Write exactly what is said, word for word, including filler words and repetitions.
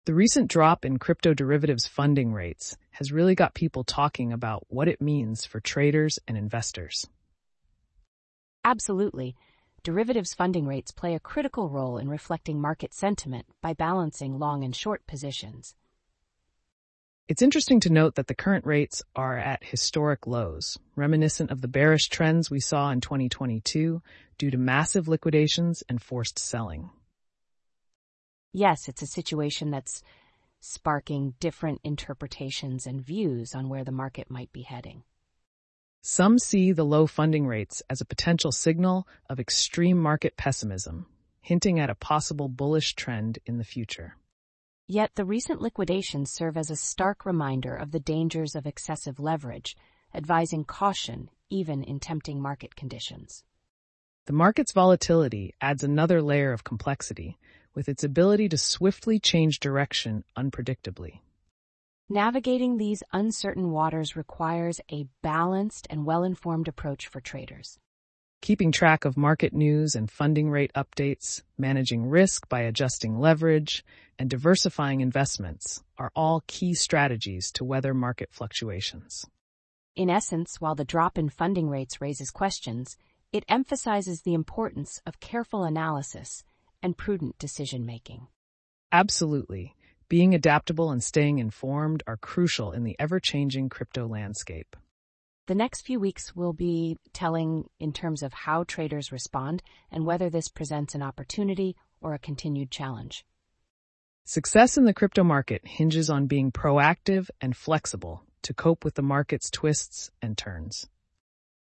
The recent drop in crypto derivatives funding rates has really got people talking about what it means for traders and investors. Absolutely. Derivatives funding rates play a critical role in reflecting market sentiment by balancing long and short positions. It's interesting to note that the current rates are at historic lows, reminiscent of the bearish trends we saw in twenty twenty-two due to massive liquidations and forced selling. Yes, it's a situation that's sparking different interpretations and views on where the market might be heading. Some see the low funding rates as a potential signal of extreme market pessimism, hinting at a possible bullish trend in the future. Yet the recent liquidations serve as a stark reminder of the dangers of excessive leverage, advising caution even in tempting market conditions. The market's volatility adds another layer of complexity, with its ability to swiftly change direction unpredictably. Navigating these uncertain waters requires a balanced and well-informed approach for traders. Keeping track of market news and funding rate updates, managing risk by adjusting leverage, and diversifying investments are all key strategies to weather market fluctuations. In essence, while the drop in funding rates raises questions, it emphasizes the importance of careful analysis and prudent decision-making. Absolutely. Being adaptable and staying informed are crucial in the ever-changing crypto landscape. The next few weeks will be telling in terms of how traders respond and whether this presents an opportunity or a continued challenge. Success in the crypto market hinges on being proactive and flexible to cope with the market's twists and turns.